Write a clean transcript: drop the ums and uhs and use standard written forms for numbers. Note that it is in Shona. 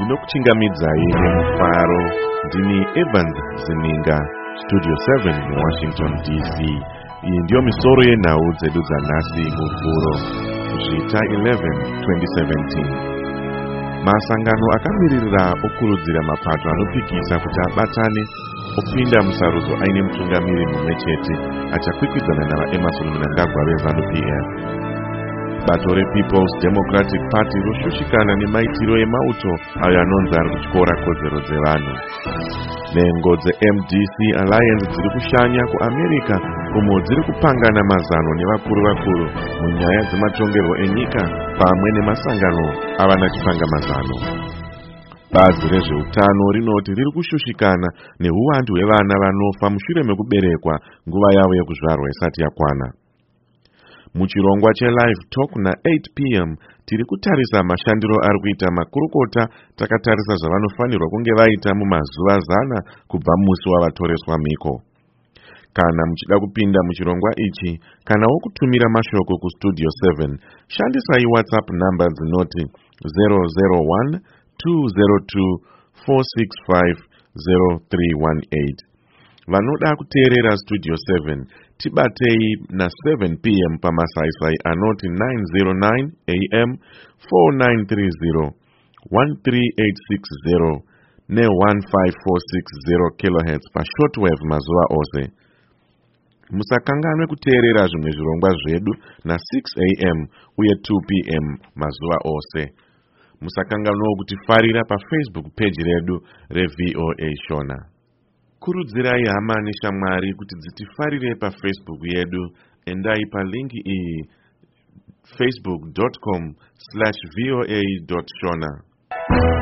Ndinokuchingamidzai nemufaro. Ndini Evans Zininga, Studio 7 Washington DC. Iyi ndiyo misoro yenhau dzedu dzanhasi muvhuro zvita 11 2017. Masangano akamiririra okurudzira mapato anopikisa kuti abatane opinda musarudzo aine mutungamiri mumwe chete achakwikwidzana navaEmerson Mnangagwa veZANU-PF. Bato rePeople's Democratic Party roshushikana nemaitiro emauto ayo anonzi ari kutyora kodzero dzevanhu. Nhengo dzeMDC Alliance dziri kushanya kuAmerica umo dziri kupangana mazano nevakuru munyaya dzematongerwo enyika pamwe nemasangano avana chipangamazano. Bazi rezveutano rinoti riri kushushikana neuwandu hwevana vanofa mushure mekuberekwa nguva yavo yekuzvarwa isati yakwana. Muchirongwa cheLive Talk na8 p.m. tiri kutarisa mashandiro ari kuita makurukota takatarisa zvavanofanirwa kunge vaita mumazuva 100 kubva musi wavatoreswa mhiko. Kana muchida kupinda muchirongwa ichi kanawo kutumira mashoko kuStudio 7 shandisai WhatsApp namba dzinoti 001 202 465 0318. Vanoda kuteerera Studio 7 tibatei na 7 p.m. pamasaisai anoti 909 AM 4930 13860 ne-15460 kHz pashortwave mazuva ose. Musakanganwe kuteerera zvimwe zvirongwa zvedu na 6 AM uye 2 p.m. mazuva ose. Musakanganwewo kutifarira paFacebook page redu reVOA Shona. Kurudzirai hama neshamwari kuti dzitifarire paFacebook yedu. Endai palinki iyi facebook.com/voa.shona.